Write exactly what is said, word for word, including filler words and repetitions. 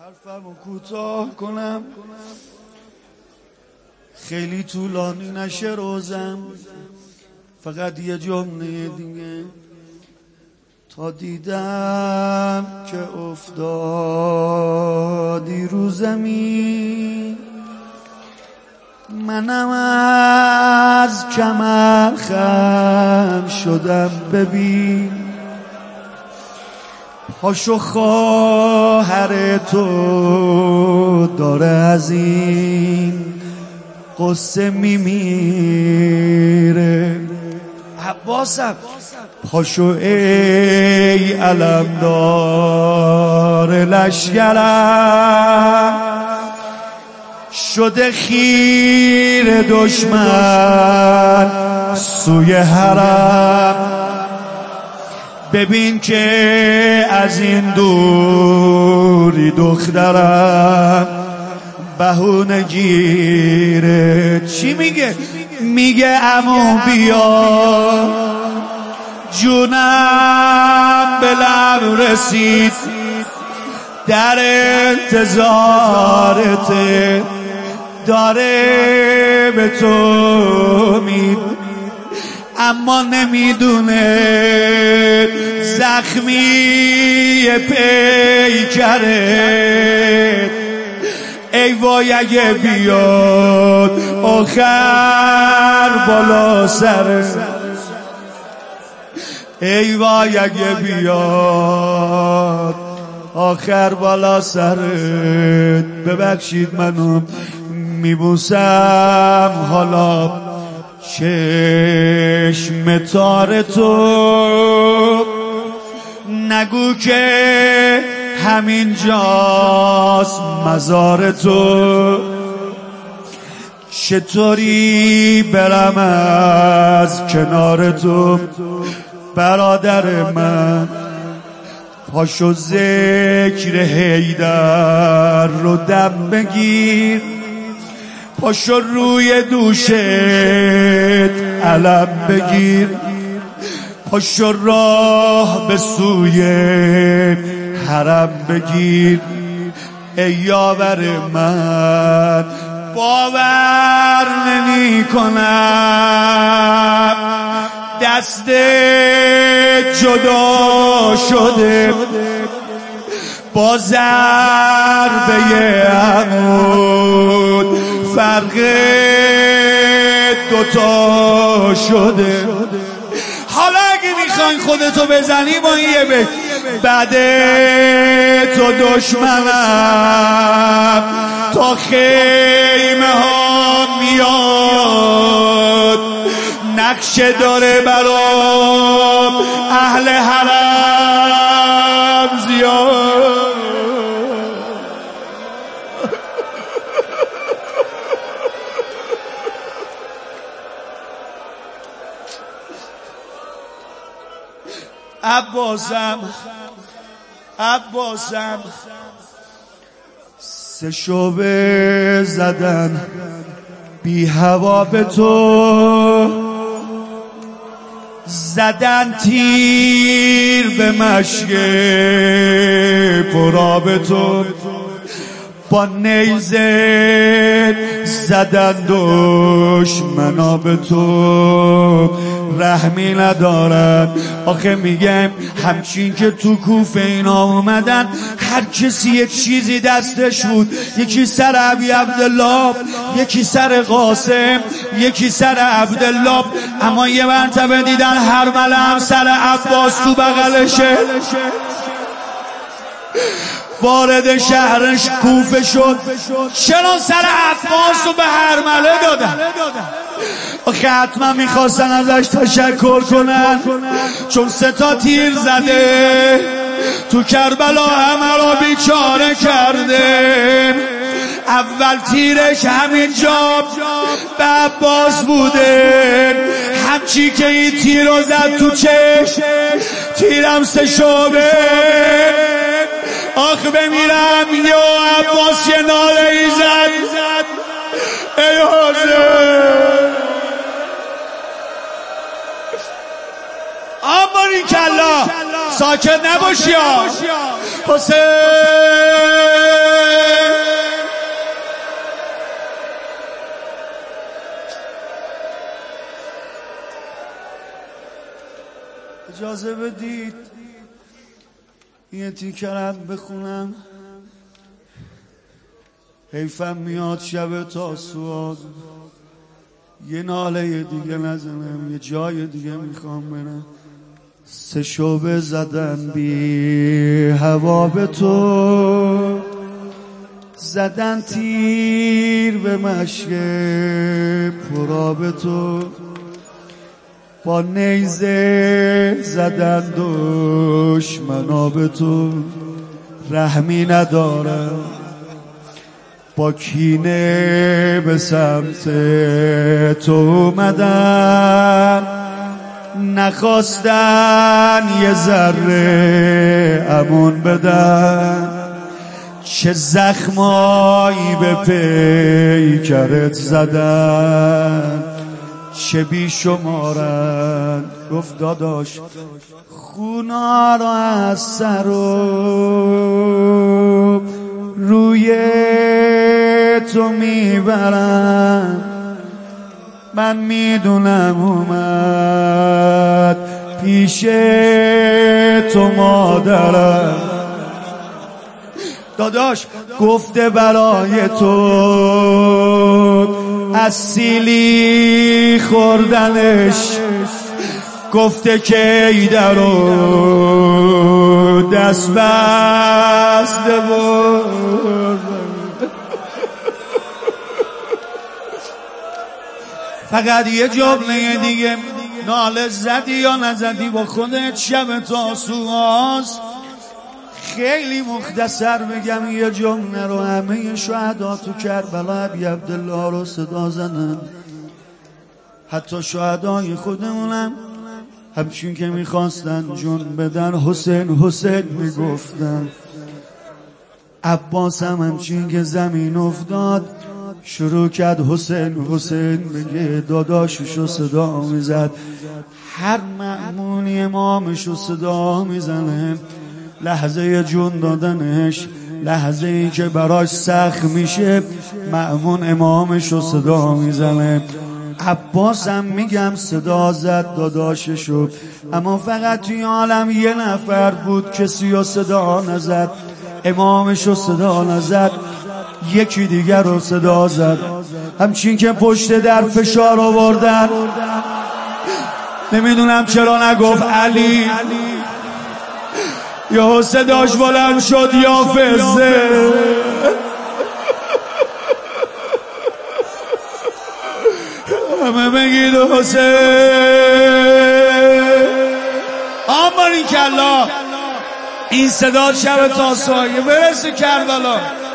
حرفمو کوتاه کنم، خیلی طولانی نشه روزم، فقط یه جمله دیگه. تا دیدم که افتادی رو زمین، منم از کمر خم شدم. ببین پاشو خواهر تو داره از این قصه میمیره. عباسم پاشو ای علمدار لشگرم، شده خیر دشمن سوی حرم. ببین که از این دوری دخترم بهونه گیره. چی میگه؟ میگه عمو بیا جونم به لب رسید، در انتظارته، داره به تو مید، اما نمیدونه زخمی پیکره. ای وای اگه بیاد آخر بالا سر، ای وای اگه بیاد آخر بالا سرت. ببخشید منو میبوسم حالا چشم تار تو، نگو که همین جاست مزار تو. چطوری برم از کنار تو برادر من؟ پاشو ذکر حیدر رو دم بگیر، پاشو روی دوشت علم بگیر، پاشو راه به سوی حرم بگیر. ای یاور من باور نمی کنم دست جدا شده با ضربه عمود، فرق دوتا شده. حالا اگه میخواین خودتو بزنی با این یه بک، بعد تو دشمنم تا خیمه ها میاد، نقشه داره برام اهل حرم زیاد. عباسم عباسم سه شعبه زدن بی هوا به تو، زدن تیر به مشک پرا به تو، با نیزه زدن دشمنا به تو، رحمی ندارن. آخه میگم همچین که تو کوفه اینا اومدن هر کسی یه چیزی دستش بود، یکی سر ابی عبدالله، یکی سر قاسم، یکی سر عبدالله، اما یه مرتبه دیدن هر ملم سر عباس تو بغلشه. وارد شهرش کوفه شد، چرا سر عباس رو به هرمله دادن؟ آخه حتما میخواستن ازش تشکر کنن، چون سه تا تیر زده تو کربلا همه را بیچاره کرده. اول تیرش همینجا به عباس بوده، همچی که این تیر رو زد تو چشم، تیرم سه شعبه. آخ بمیرم یا عباس یه ناله ای زد، ای حاضر آماری کلا ساکت نباشی. حسین اجازه بدید یه تیکرم بخونم. حیفم میاد شب تاسوعات یه ناله دیگه نزنم، یه جای دیگه میخوام برم. سه شعبه زدن بی هوا به تو، زدن تیر به مشک پراب تو، با نیزه زدن دشمنا به تو. رحمی ندارم با کینه به سمت تو اومدن، نخواستن یه ذره امون بدن. چه زخمایی به پیکرت زدن، چه بی شمارن. گفت داداش خونا رو از سر و روی تو میبرن. من میدونم اومد پیش تو مادرم، داداش گفته برای تو از سیلی خوردنش، گفته که ایده رو دست بسته بود. فقط یه جمله دیگه، ناله زدی یا نزدی با خودت شب تاسوعاست. خیلی مختصر بگم یه جمله رو، همه شهدا تو کربلا ابی عبدالله رو صدا زدن، حتی شهدای خودمونم همچین که میخواستن جون بدن حسین حسین میگفتن. عباس هم همچین که زمین افتاد شروع کرد حسین حسین بگه، داداششو صدا میزد. هر مأمونی امامشو صدا میزنه، لحظه جون دادنش، لحظه ای که براش سخت میشه، مأمون امامشو صدا میزنه. عباس هم میگم صدا زد داداششو، اما فقط توی عالم یه نفر بود کسی رو صدا نزد، امامشو صدا نزد، یکی دیگر رو صدا زد. همچین که پشت در فشار آوردن، نمیدونم چرا نگفت علی، یا صداش بلند شد یا فزه. همه بگید حسین. آمباری کلا این صدا شب تاسوعا برسه کربلا.